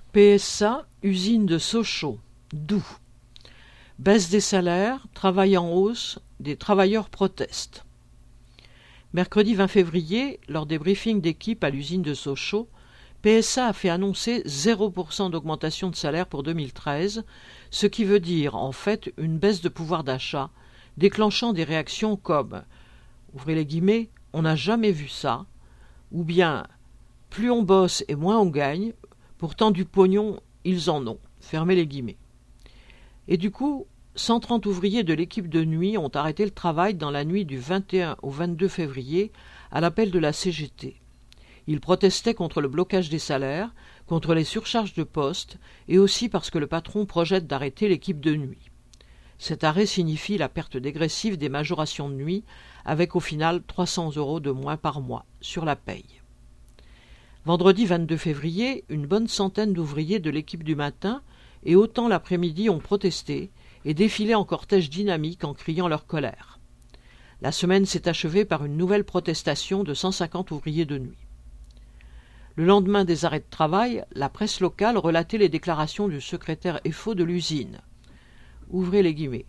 PSA, usine de Sochaux, Doubs. Baisse des salaires, travail en hausse, des travailleurs protestent. Mercredi 20 février, lors des briefings d'équipe à l'usine de Sochaux, PSA a fait annoncer 0% d'augmentation de salaire pour 2013, ce qui veut dire en fait une baisse de pouvoir d'achat, déclenchant des réactions comme « ouvrez les guillemets, on n'a jamais vu ça » ou bien « plus on bosse et moins on gagne, pourtant du pognon, ils en ont » fermez les guillemets. Et du coup, 130 ouvriers de l'équipe de nuit ont arrêté le travail dans la nuit du 21 au 22 février à l'appel de la CGT. Ils protestaient contre le blocage des salaires, contre les surcharges de postes et aussi parce que le patron projette d'arrêter l'équipe de nuit. Cet arrêt signifie la perte dégressive des majorations de nuit avec au final 300 € de moins par mois sur la paye. Vendredi 22 février, une bonne centaine d'ouvriers de l'équipe du matin et autant l'après-midi ont protesté et défilé en cortège dynamique en criant leur colère. La semaine s'est achevée par une nouvelle protestation de 150 ouvriers de nuit. Le lendemain des arrêts de travail, la presse locale relatait les déclarations du secrétaire FO de l'usine. Ouvrez les guillemets.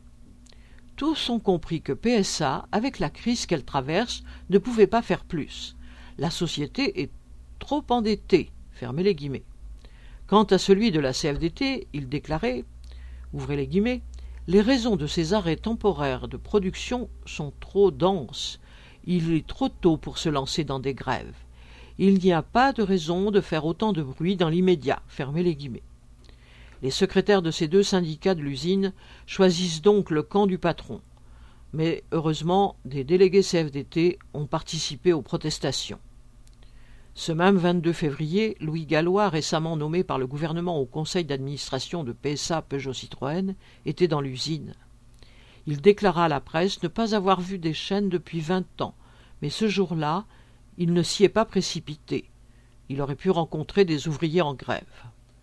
Tous ont compris que PSA, avec la crise qu'elle traverse, ne pouvait pas faire plus. La société est trop endettée. Fermez les guillemets. Quant à celui de la CFDT, il déclarait, ouvrez les guillemets, les raisons de ces arrêts temporaires de production sont trop denses. Il est trop tôt pour se lancer dans des grèves. Il n'y a pas de raison de faire autant de bruit dans l'immédiat. Fermez les guillemets. Les secrétaires de ces deux syndicats de l'usine choisissent donc le camp du patron. Mais heureusement, des délégués CFDT ont participé aux protestations. Ce même 22 février, Louis Gallois, récemment nommé par le gouvernement au conseil d'administration de PSA Peugeot Citroën, était dans l'usine. Il déclara à la presse ne pas avoir vu des chaînes depuis 20 ans, mais ce jour-là, il ne s'y est pas précipité. Il aurait pu rencontrer des ouvriers en grève.